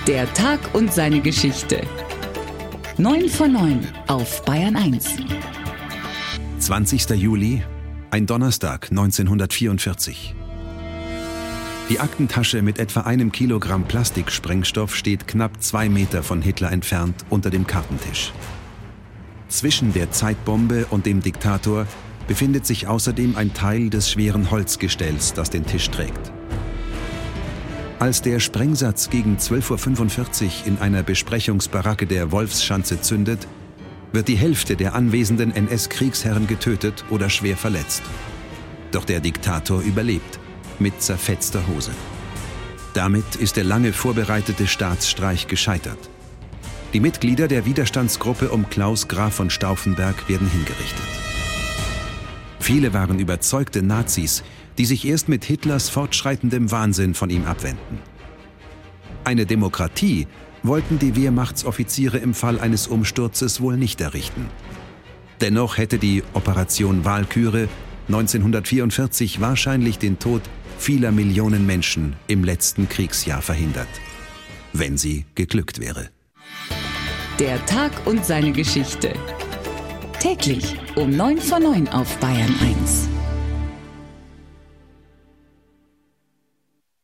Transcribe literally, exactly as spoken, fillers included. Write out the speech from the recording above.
Der Tag und seine Geschichte. neun vor neun auf Bayern eins. zwanzigster Juli, ein Donnerstag neunzehnhundertvierundvierzig. Die Aktentasche mit etwa einem Kilogramm Plastiksprengstoff steht knapp zwei Meter von Hitler entfernt unter dem Kartentisch. Zwischen der Zeitbombe und dem Diktator befindet sich außerdem ein Teil des schweren Holzgestells, das den Tisch trägt. Als der Sprengsatz gegen zwölf Uhr fünfundvierzig in einer Besprechungsbaracke der Wolfschanze zündet, wird die Hälfte der anwesenden N S-Kriegsherren getötet oder schwer verletzt. Doch der Diktator überlebt, mit zerfetzter Hose. Damit ist der lange vorbereitete Staatsstreich gescheitert. Die Mitglieder der Widerstandsgruppe um Klaus Graf von Stauffenberg werden hingerichtet. Viele waren überzeugte Nazis, die sich erst mit Hitlers fortschreitendem Wahnsinn von ihm abwenden. Eine Demokratie wollten die Wehrmachtsoffiziere im Fall eines Umsturzes wohl nicht errichten. Dennoch hätte die Operation Walküre neunzehnhundertvierundvierzig wahrscheinlich den Tod vieler Millionen Menschen im letzten Kriegsjahr verhindert, wenn sie geglückt wäre. Der Tag und seine Geschichte. Täglich um neun vor neun auf Bayern eins.